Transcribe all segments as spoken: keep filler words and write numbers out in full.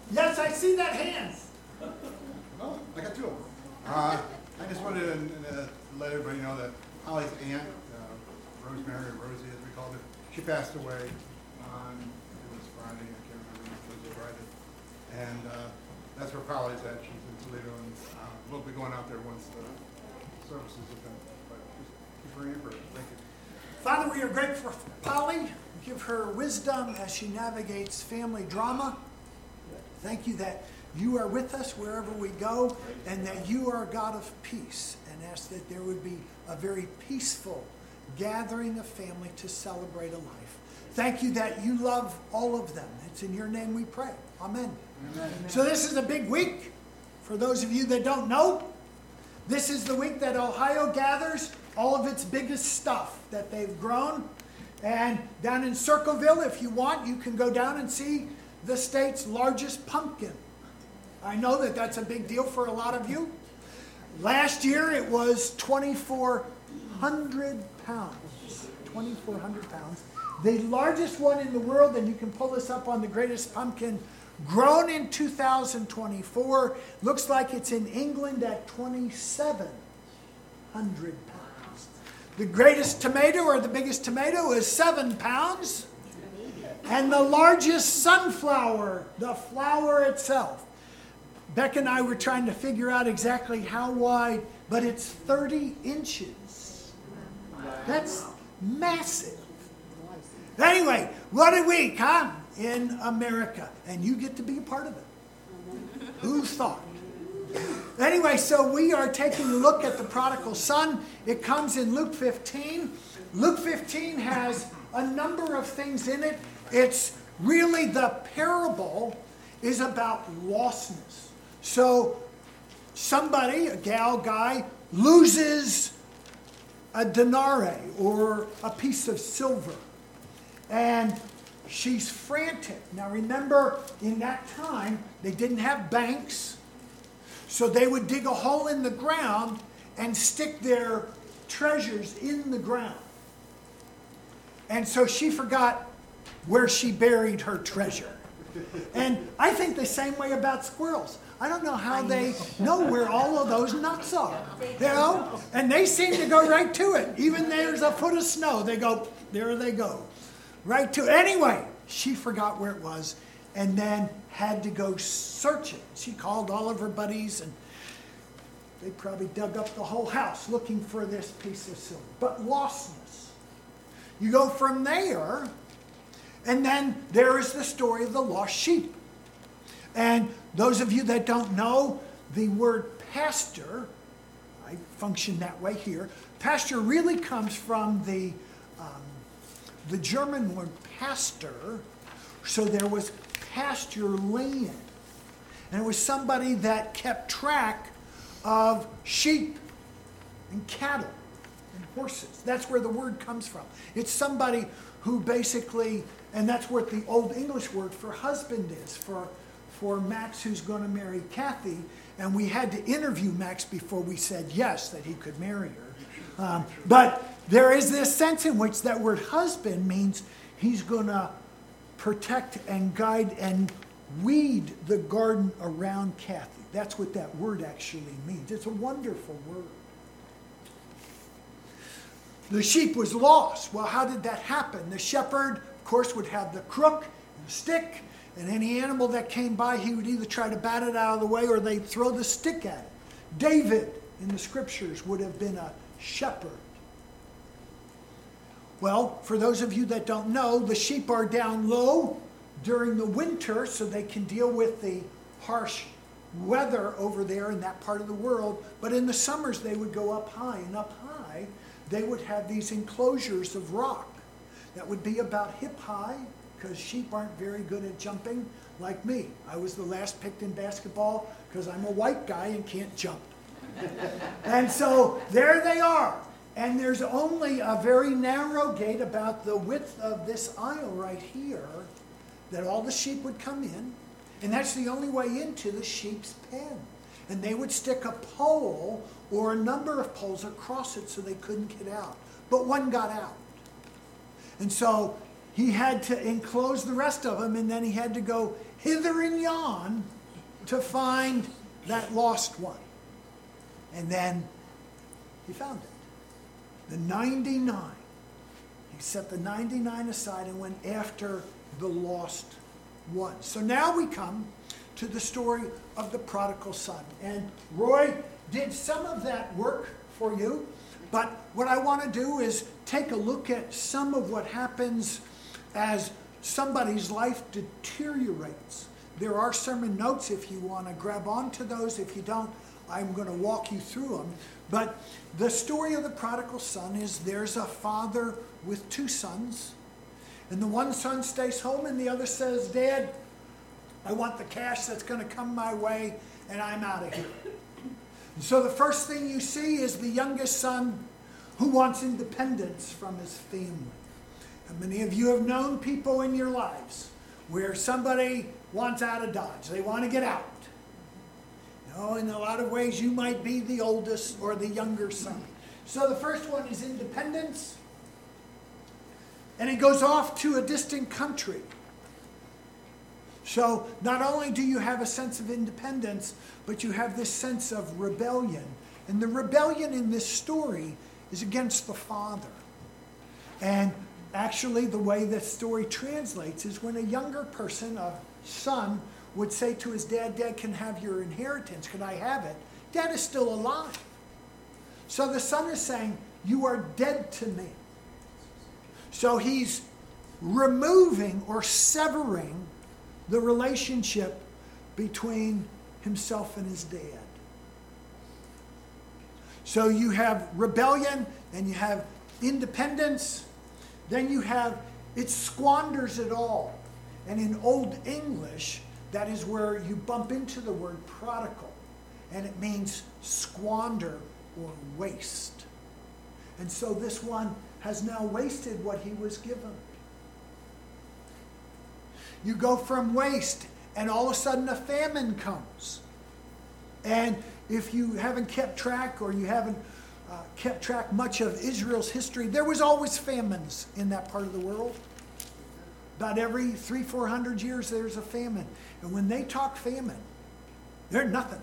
Yes, I see that hand. Oh, I got two of them. Uh, I just wanted to uh, let everybody know that Holly's aunt, uh, Rosemary, or Rosie as we called her, she passed away on, it was Friday, I can't remember, it was Friday. And uh, that's where Holly's at. She's in Toledo, and uh, we'll be going out there once the services have been. But just keep praying for her. Thank you. Father, we are grateful for Polly. Give her wisdom as she navigates family drama. Thank you that you are with us wherever we go, and that you are a God of peace, and ask that there would be a very peaceful gathering of family to celebrate a life. Thank you that you love all of them. It's in your name we pray. Amen. Amen. So this is a big week. For those of you that don't know, this is the week that Ohio gathers all of its biggest stuff that they've grown. And down in Circleville, if you want, you can go down and see the state's largest pumpkin. I know that that's a big deal for a lot of you. Last year it was twenty-four hundred pounds. twenty-four hundred pounds. The largest one in the world, and you can pull this up on the greatest pumpkin, grown in two thousand twenty-four. Looks like it's in England at twenty-seven hundred pounds. The greatest tomato, or the biggest tomato, is seven pounds. And the largest sunflower, the flower itself. Beck and I were trying to figure out exactly how wide, but it's thirty inches. That's massive. Anyway, what a week, huh? In America. And you get to be a part of it. Who thought? Anyway, so we are taking a look at the prodigal son. It comes in Luke fifteen. Luke fifteen has a number of things in it. It's really, the parable is about lostness. So somebody, a gal, guy, loses a denarius or a piece of silver. And she's frantic. Now remember, in that time, they didn't have banks. So they would dig a hole in the ground and stick their treasures in the ground. And so she forgot where she buried her treasure. And I think the same way about squirrels. I don't know how they know where all of those nuts are. You know? And they seem to go right to it. Even there's a foot of snow. They go, there they go. Right to it. Anyway, she forgot where it was and then had to go search it. She called all of her buddies, and they probably dug up the whole house looking for this piece of silver. But lostness. You go from there, and then there is the story of the lost sheep. And those of you that don't know, the word pastor, I function that way here, pastor really comes from the um, the German word pastor. So there was pasture land. And it was somebody that kept track of sheep and cattle and horses. That's where the word comes from. It's somebody who basically, and that's what the Old English word for husband is, for, for Max, who's going to marry Kathy. And we had to interview Max before we said yes, that he could marry her. Um, but there is this sense in which that word husband means he's going to protect and guide and weed the garden around Kathy. That's what that word actually means. It's a wonderful word. The sheep was lost. Well, how did that happen? The shepherd, of course, would have the crook and the stick, and any animal that came by, he would either try to bat it out of the way or they'd throw the stick at it. David, in the scriptures, would have been a shepherd. Well, for those of you that don't know, the sheep are down low during the winter so they can deal with the harsh weather over there in that part of the world. But in the summers, they would go up high. And up high, they would have these enclosures of rock that would be about hip high, because sheep aren't very good at jumping like me. I was the last picked in basketball because I'm a white guy and can't jump. And so there they are. And there's only a very narrow gate about the width of this aisle right here that all the sheep would come in. And that's the only way into the sheep's pen. And they would stick a pole or a number of poles across it so they couldn't get out. But one got out. And so he had to enclose the rest of them, and then he had to go hither and yon to find that lost one. And then he found it. The ninety-nine. He set the ninety-nine aside and went after the lost one. So now we come to the story of the prodigal son. And Roy did some of that work for you. But what I want to do is take a look at some of what happens as somebody's life deteriorates. There are sermon notes if you want to grab onto those. If you don't, I'm going to walk you through them. But the story of the prodigal son is there's a father with two sons. And the one son stays home and the other says, Dad, I want the cash that's going to come my way and I'm out of here. And so the first thing you see is the youngest son who wants independence from his family. And many of you have known people in your lives where somebody wants out of Dodge. They want to get out. You know, in a lot of ways you might be the oldest or the younger son. So the first one is independence. And he goes off to a distant country. So not only do you have a sense of independence, but you have this sense of rebellion. And the rebellion in this story is against the father. And actually the way the story translates is when a younger person, a son, would say to his dad, Dad, can I have your inheritance? Can I have it? Dad is still alive. So the son is saying, you are dead to me. So he's removing or severing the relationship between himself and his dad. So you have rebellion, then you have independence, then you have, it squanders it all. And in Old English, that is where you bump into the word prodigal. And it means squander or waste. And so this one has now wasted what he was given. You go from waste, and all of a sudden a famine comes. And if you haven't kept track, or you haven't uh, kept track much of Israel's history, there was always famines in that part of the world. About every three, four hundred years, there's a famine. And when they talk famine, they're nothing.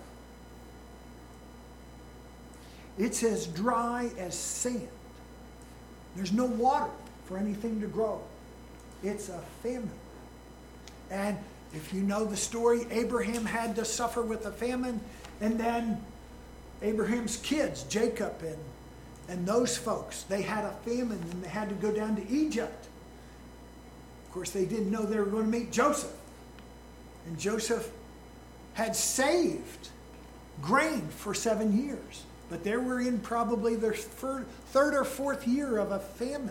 It's as dry as sand. There's no water for anything to grow. It's a famine. And if you know the story, Abraham had to suffer with a famine, and then Abraham's kids, Jacob and, and those folks, they had a famine and they had to go down to Egypt. Of course, they didn't know they were going to meet Joseph. And Joseph had saved grain for seven years. But they were in probably their third or fourth year of a famine.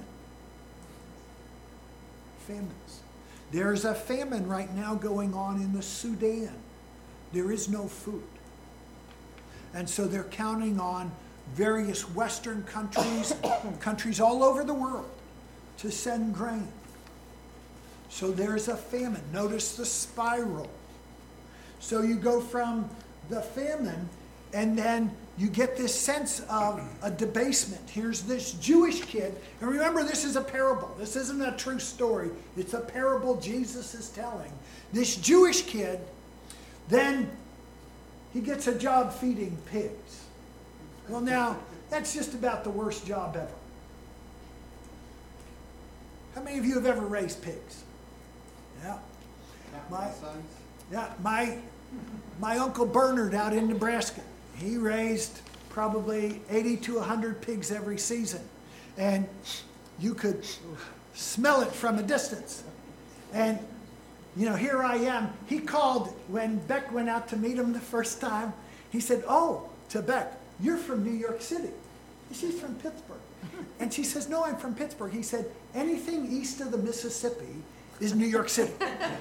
Famines. There's a famine right now going on in the Sudan. There is no food. And so they're counting on various Western countries, countries all over the world, to send grain. So there's a famine. Notice the spiral. So you go from the famine, and then you get this sense of a debasement. Here's this Jewish kid. And remember, this is a parable. This isn't a true story. It's a parable Jesus is telling. This Jewish kid, then he gets a job feeding pigs. Well, now, that's just about the worst job ever. How many of you have ever raised pigs? Yeah. My, yeah, my, my Uncle Bernard out in Nebraska, he raised probably eighty to one hundred pigs every season. And you could smell it from a distance. And, you know, here I am. He called when Beck went out to meet him the first time. He said, oh, to Beck, you're from New York City. She's from Pittsburgh. And she says, no, I'm from Pittsburgh. He said, anything east of the Mississippi is New York City.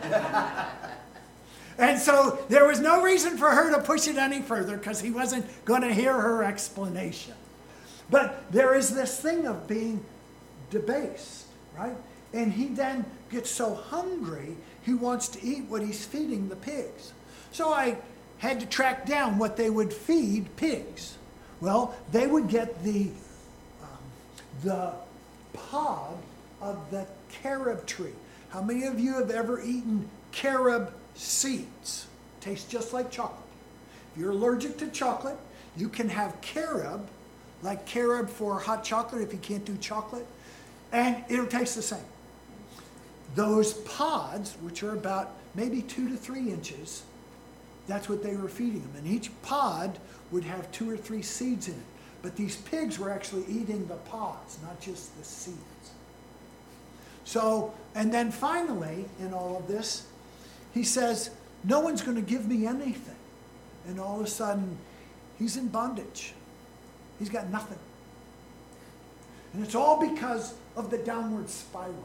And so there was no reason for her to push it any further because he wasn't going to hear her explanation. But there is this thing of being debased, right? And he then gets so hungry, he wants to eat what he's feeding the pigs. So I had to track down what they would feed pigs. Well, they would get the, um, the pod of the carob tree. How many of you have ever eaten carob seeds? Tastes just like chocolate. If you're allergic to chocolate, you can have carob, like carob for hot chocolate if you can't do chocolate, and it'll taste the same. Those pods, which are about maybe two to three inches, that's what they were feeding them. And each pod would have two or three seeds in it. But these pigs were actually eating the pods, not just the seeds. So, and then finally, in all of this, he says, no one's going to give me anything. And all of a sudden, he's in bondage. He's got nothing. And it's all because of the downward spiral.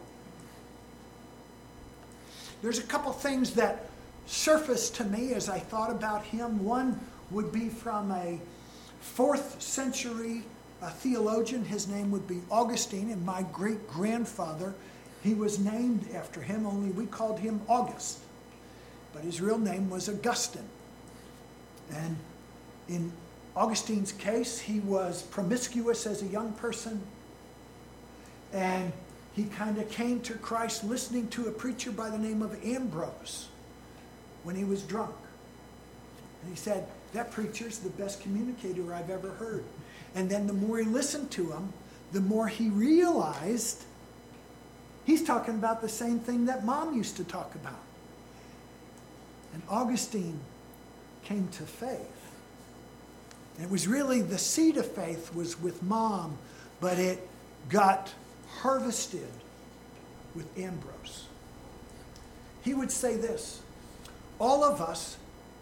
There's a couple things that surfaced to me as I thought about him. One would be from a fourth century uh, theologian. His name would be Augustine, and my great-grandfather, he was named after him, only we called him August. But his real name was Augustine. And in Augustine's case, he was promiscuous as a young person, and he kind of came to Christ listening to a preacher by the name of Ambrose when he was drunk. And he said, that preacher's the best communicator I've ever heard. And then the more he listened to him, the more he realized he's talking about the same thing that Mom used to talk about. And Augustine came to faith. And it was really the seed of faith was with Mom, but it got harvested with Ambrose. He would say this, all of us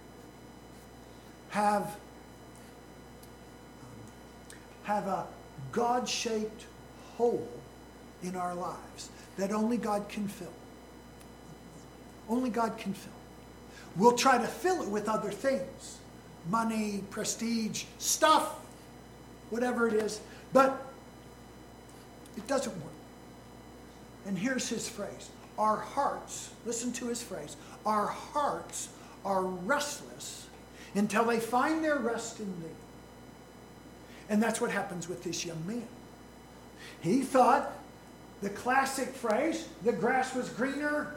have, have a God-shaped hole in our lives that only God can fill. Only God can fill. We'll try to fill it with other things. Money, prestige, stuff, whatever it is. But it doesn't work. And here's his phrase. Our hearts, listen to his phrase, our hearts are restless until they find their rest in thee. And that's what happens with this young man. He thought the classic phrase, the grass was greener.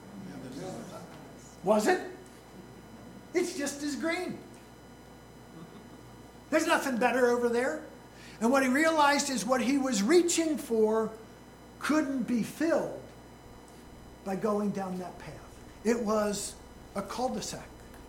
Was it? It's just as green. There's nothing better over there. And what he realized is what he was reaching for couldn't be filled by going down that path. It was a cul-de-sac.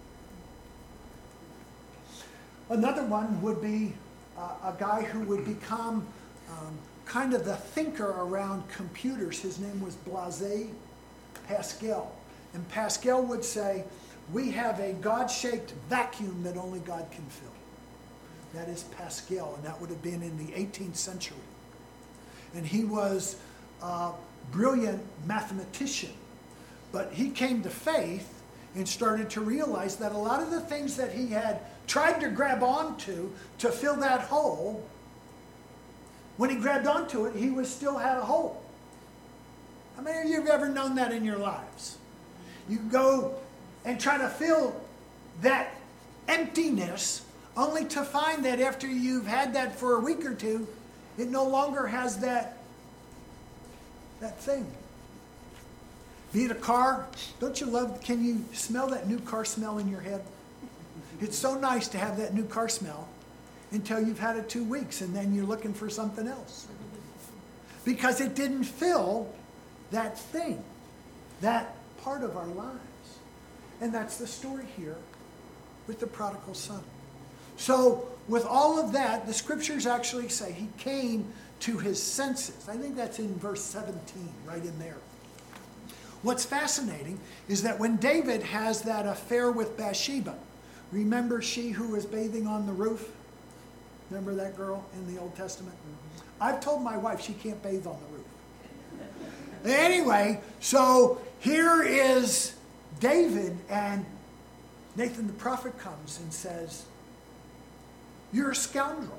Another one would be uh, a guy who would become um, kind of the thinker around computers. His name was Blaise Pascal. And Pascal would say, we have a God-shaped vacuum that only God can fill. That is Pascal, and that would have been in the eighteenth century. And he was a brilliant mathematician. But he came to faith and started to realize that a lot of the things that he had tried to grab onto to fill that hole, when he grabbed onto it, he was still had a hole. How many of you have ever known that in your lives? You go and try to fill that emptiness only to find that after you've had that for a week or two, it no longer has that, that thing. Be it a car. Don't you love, can you smell that new car smell in your head? It's so nice to have that new car smell until you've had it two weeks and then you're looking for something else. Because it didn't fill that thing, that part of our lives. And that's the story here with the prodigal son. So with all of that, the scriptures actually say he came to his senses. I think that's in verse seventeen, right in there. What's fascinating is that when David has that affair with Bathsheba, remember she who was bathing on the roof? Remember that girl in the Old Testament? I've told my wife she can't bathe on the roof. Anyway, so here is David, and Nathan the prophet comes and says, you're a scoundrel.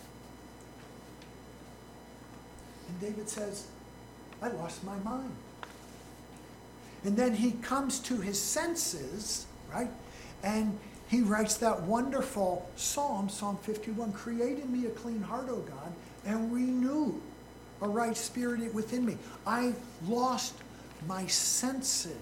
And David says, I lost my mind. And then he comes to his senses, right? And he writes that wonderful psalm, Psalm fifty-one, create in me a clean heart, O God, and renew a right spirit within me. I lost my senses.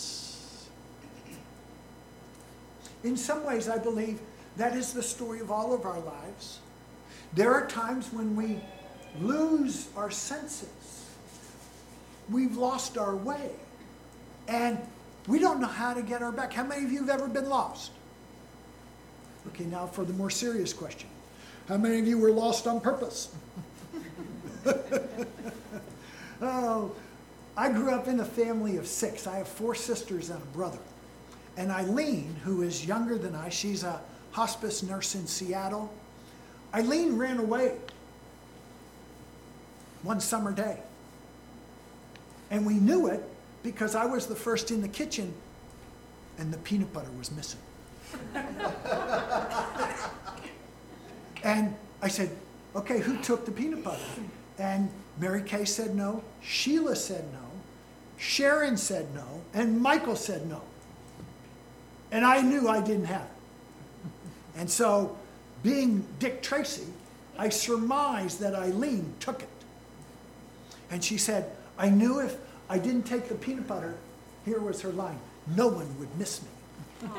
In some ways, I believe that is the story of all of our lives. There are times when we lose our senses. We've lost our way. And we don't know how to get our back. How many of you have ever been lost? Okay, now for the more serious question. How many of you were lost on purpose? Oh, I grew up in a family of six. I have four sisters and a brother. And Eileen, who is younger than I, she's a hospice nurse in Seattle. Eileen ran away one summer day. And we knew it because I was the first in the kitchen and the peanut butter was missing. And I said, okay, who took the peanut butter? And Mary Kay said no, Sheila said no, Sharon said no, and Michael said no. And I knew I didn't have it. And so, being Dick Tracy, I surmised that Eileen took it. And she said, I knew if I didn't take the peanut butter, here was her line, no one would miss me.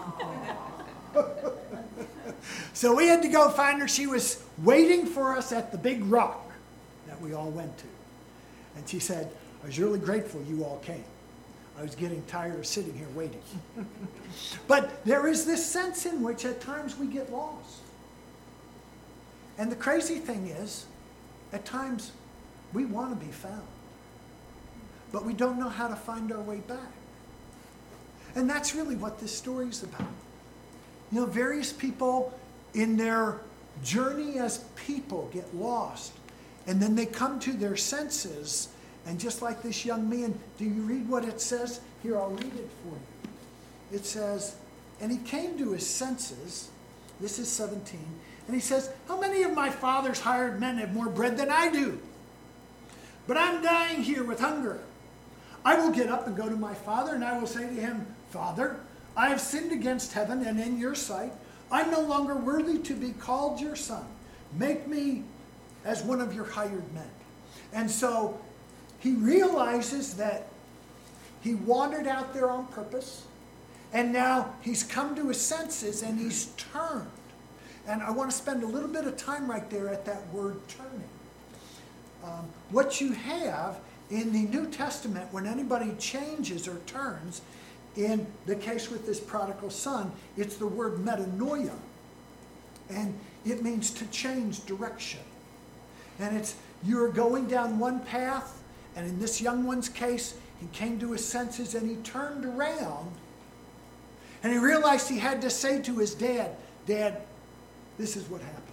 So we had to go find her. She was waiting for us at the big rock that we all went to. And she said, I was really grateful you all came. I was getting tired of sitting here waiting. But there is this sense in which at times we get lost. And the crazy thing is, at times we want to be found. But we don't know how to find our way back. And that's really what this story is about. You know, various people in their journey as people get lost. And then they come to their senses. And just like this young man, do you read what it says? Here, I'll read it for you. It says, and he came to his senses. This is seventeen. And he says, how many of my father's hired men have more bread than I do? But I'm dying here with hunger. I will get up and go to my father, and I will say to him, Father, I have sinned against heaven and in your sight. I'm no longer worthy to be called your son. Make me as one of your hired men. And so he realizes that he wandered out there on purpose, and now he's come to his senses and he's turned. And I want to spend a little bit of time right there at that word turning. Um, what you have in the New Testament, when anybody changes or turns, in the case with this prodigal son, it's the word metanoia. And it means to change direction. And it's, you're going down one path, and in this young one's case, he came to his senses and he turned around, and he realized he had to say to his dad, Dad, this is what happened.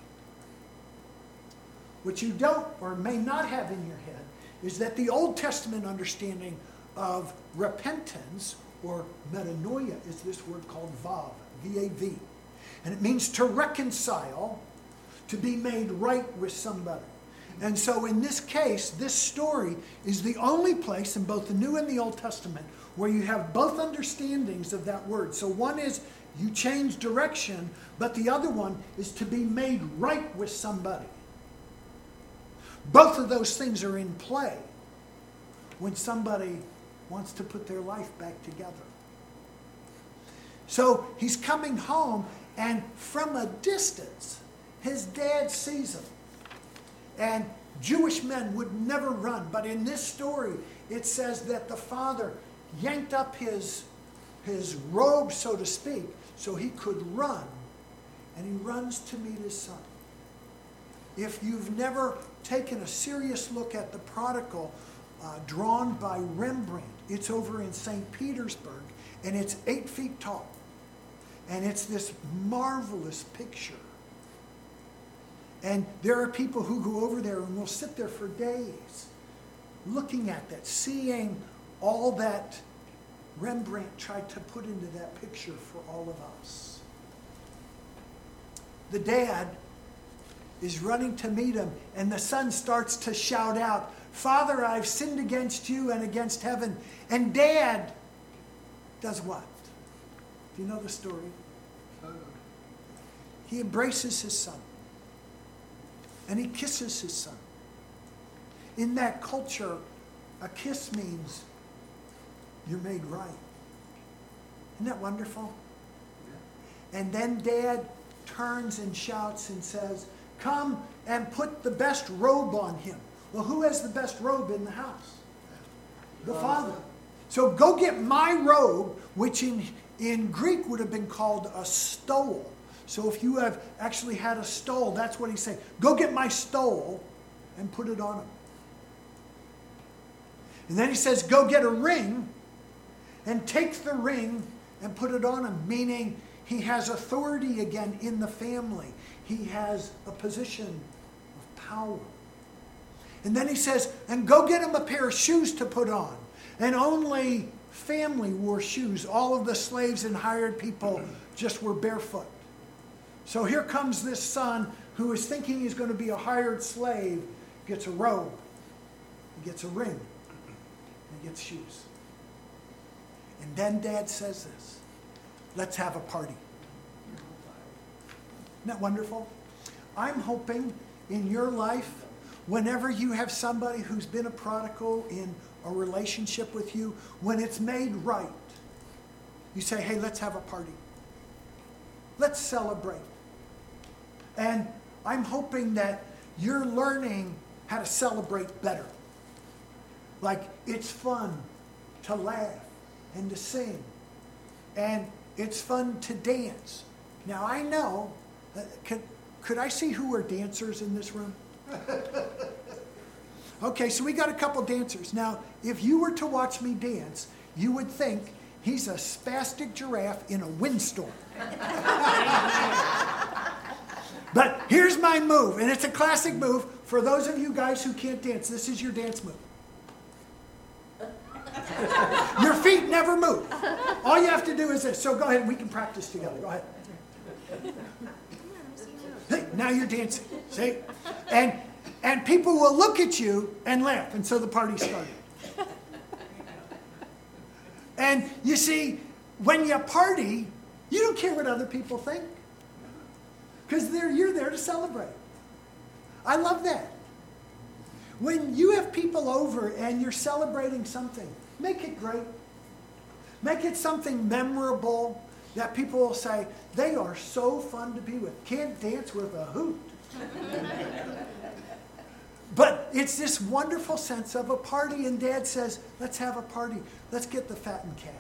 What you don't or may not have in your head is that the Old Testament understanding of repentance or metanoia is this word called vav, V A V. And it means to reconcile, to be made right with somebody. And so in this case, this story is the only place in both the New and the Old Testament where you have both understandings of that word. So one is you change direction, but the other one is to be made right with somebody. Both of those things are in play when somebody wants to put their life back together. So he's coming home, and from a distance, his dad sees him. And Jewish men would never run, but in this story, it says that the father yanked up his, his robe, so to speak, so he could run, and he runs to meet his son. If you've never taken a serious look at the prodigal uh, drawn by Rembrandt, it's over in Saint Petersburg, and it's eight feet tall. And it's this marvelous picture. And there are people who go over there and will sit there for days looking at that, seeing all that Rembrandt tried to put into that picture for all of us. The dad is running to meet him, and the son starts to shout out, Father, I've sinned against you and against heaven. And Dad does what? Do you know the story? He embraces his son. And he kisses his son. in that culture, a kiss means you're made right. Isn't that wonderful? And then Dad turns and shouts and says, come and put the best robe on him. Well, who has the best robe in the house? The Father. So go get my robe, which in, in Greek would have been called a stole. So if you have actually had a stole, that's what he's saying. Go get my stole and put it on him. And then he says, go get a ring and take the ring and put it on him, meaning he has authority again in the family. He has a position of power. And then he says, and go get him a pair of shoes to put on. And only family wore shoes. All of the slaves and hired people just were barefoot. So here comes this son who is thinking he's going to be a hired slave, gets a robe, he gets a ring, and he gets shoes. And then Dad says this, let's have a party. Isn't that wonderful? I'm hoping in your life, whenever you have somebody who's been a prodigal in a relationship with you, when it's made right, you say, hey, let's have a party. Let's celebrate. And I'm hoping that you're learning how to celebrate better. Like it's fun to laugh and to sing. And it's fun to dance. Now I know, uh, could, could I see who are dancers in this room? Okay, so we got a couple dancers. Now, if you were to watch me dance, you would think he's a spastic giraffe in a windstorm. But here's my move, and it's a classic move. For those of you guys who can't dance, this is your dance move. Your feet never move. All you have to do is this. So go ahead, we can practice together. Go ahead. Hey, now you're dancing. See? And and people will look at you and laugh, and so the party started. And you see, when you party, you don't care what other people think. Because you're there to celebrate. I love that. When you have people over and you're celebrating something, make it great. Make it something memorable that people will say, they are so fun to be with. Can't dance with a hoot. But it's this wonderful sense of a party, and Dad says, let's have a party. Let's get the fattened calf.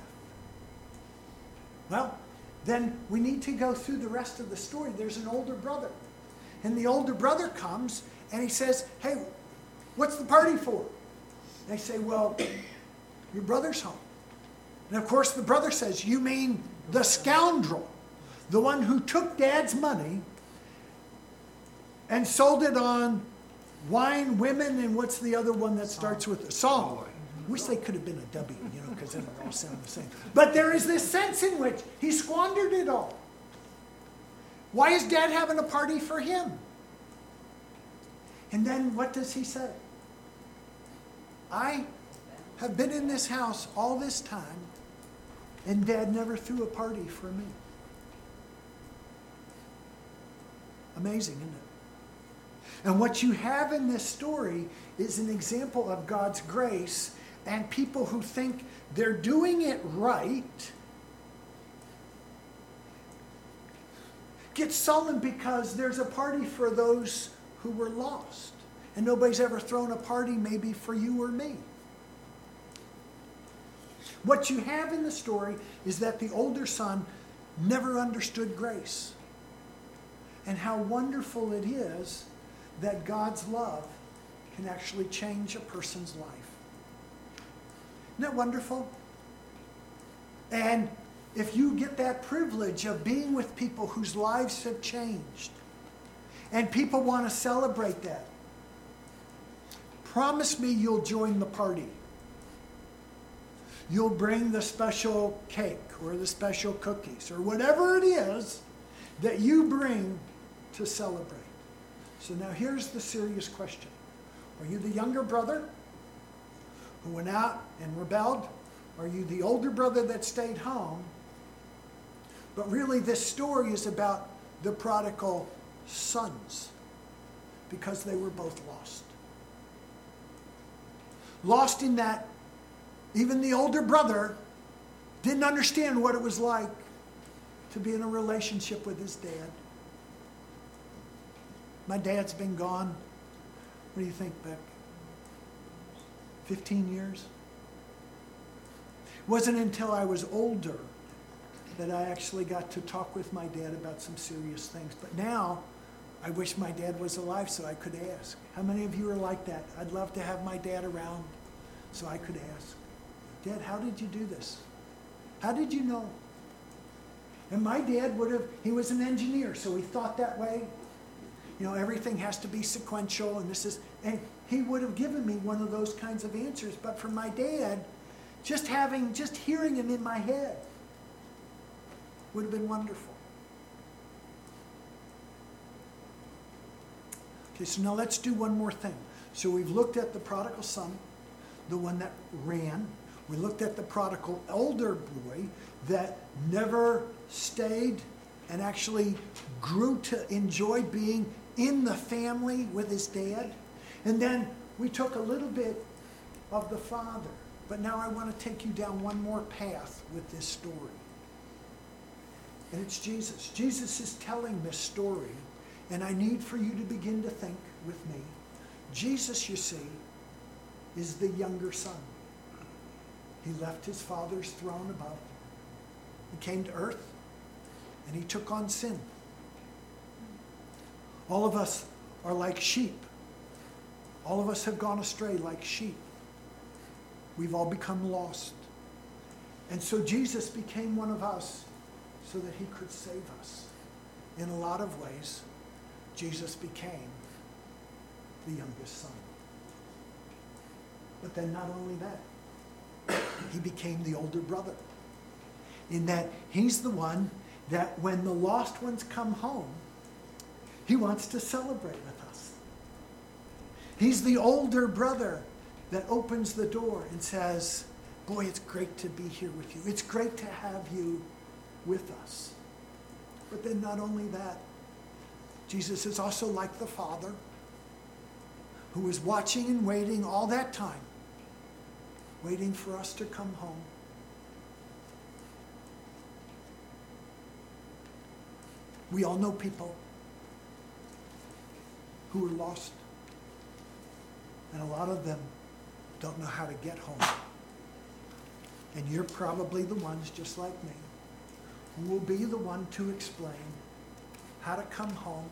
Well, then we need to go through the rest of the story. There's an older brother. And the older brother comes and he says, hey, what's the party for? And they say, well, your brother's home. And of course the brother says, you mean the scoundrel, the one who took Dad's money and sold it on wine, women, and what's the other one that starts with a song? Wish they could have been a W, you know, because then it all sound the same. But there is this sense in which he squandered it all. Why is Dad having a party for him? And then what does he say? I have been in this house all this time, and Dad never threw a party for me. Amazing, isn't it? And what you have in this story is an example of God's grace, and people who think they're doing it right get sullen because there's a party for those who were lost. And nobody's ever thrown a party maybe for you or me. What you have in the story is that the older son never understood grace. And how wonderful it is that God's love can actually change a person's life. Isn't that wonderful? And if you get that privilege of being with people whose lives have changed, and people want to celebrate that, promise me you'll join the party. You'll bring the special cake or the special cookies or whatever it is that you bring to celebrate. So now here's the serious question. Are you the younger brother who went out and rebelled? Are you the older brother that stayed home? But really this story is about the prodigal sons because they were both lost. lost in that even the older brother didn't understand what it was like to be in a relationship with his dad. My dad's been gone. What do you think, Beck? fifteen years? It wasn't until I was older that I actually got to talk with my dad about some serious things. But now, I wish my dad was alive so I could ask. How many of you are like that? I'd love to have my dad around so I could ask. Dad, how did you do this? How did you know? And my dad would have, he was an engineer, so he thought that way. You know, everything has to be sequential, and this is, and he would have given me one of those kinds of answers. But for my dad, just having, just hearing him in my head would have been wonderful. Okay, so now let's do one more thing. So we've looked at the prodigal son, the one that ran. We looked at the prodigal older boy that never stayed and actually grew to enjoy being in the family with his dad. And then we took a little bit of the father. But now I want to take you down one more path with this story. And it's Jesus. Jesus is telling this story, and I need for you to begin to think with me. Jesus, you see, is the younger son. He left his father's throne above. He came to earth, and he took on sin. All of us are like sheep. All of us have gone astray like sheep. We've all become lost. And so Jesus became one of us so that he could save us. In a lot of ways, Jesus became the youngest son. But then not only that, he became the older brother. In that he's the one that when the lost ones come home, he wants to celebrate with us. He's the older brother that opens the door and says, boy, it's great to be here with you. It's great to have you with us. But then not only that, Jesus is also like the Father who was watching and waiting all that time, waiting for us to come home. We all know people who are lost, and a lot of them don't know how to get home. And you're probably the ones, just like me, who will be the one to explain how to come home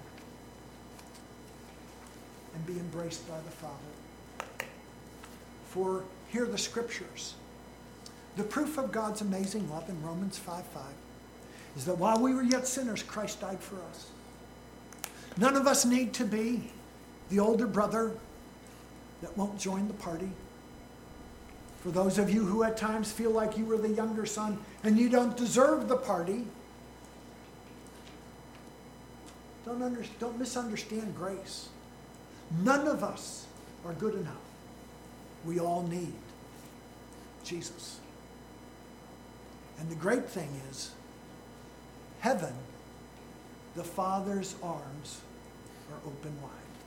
and be embraced by the Father. For hear the scriptures. The proof of God's amazing love in Romans five five is that while we were yet sinners, Christ died for us. None of us need to be the older brother that won't join the party. For those of you who at times feel like you were the younger son and you don't deserve the party, don't, under, don't misunderstand grace. None of us are good enough. We all need Jesus. And the great thing is, heaven, the Father's arms are open wide.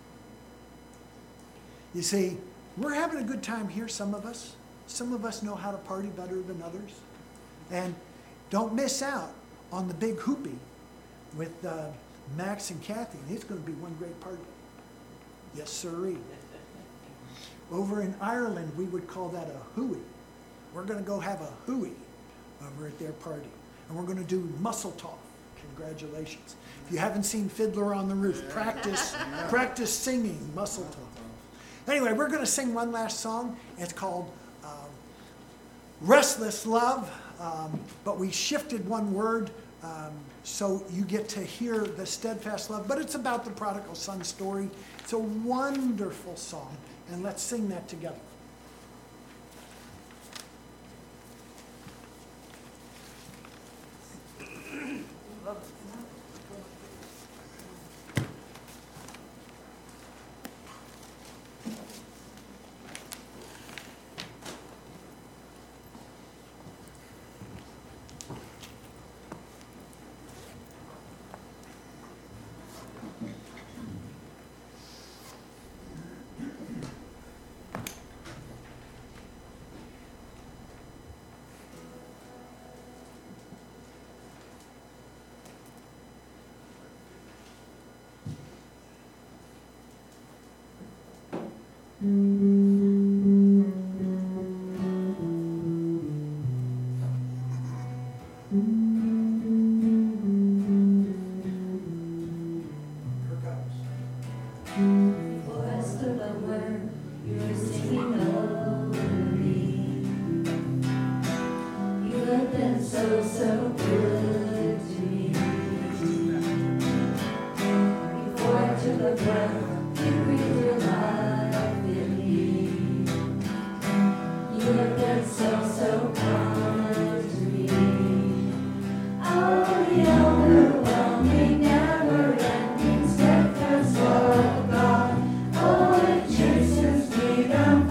You see, we're having a good time here, some of us. Some of us know how to party better than others. And don't miss out on the big hoopy with uh, Max and Kathy. It's going to be one great party. Yes, sirree. Over in Ireland, we would call that a hooey. We're going to go have a hooey over at their party. And we're going to do muscle talk. Congratulations. If you haven't seen Fiddler on the Roof, practice, practice singing muscle talk. Anyway, we're going to sing one last song. It's called uh, Restless Love, um, but we shifted one word um, so you get to hear the steadfast love. But it's about the prodigal son story. It's a wonderful song, and let's sing that together. For I stood up where you were singing over me. You have been so, so good to me. Before I took a breath, you breathed your life in me. You have been so, so kind to me. Oh, the overwhelming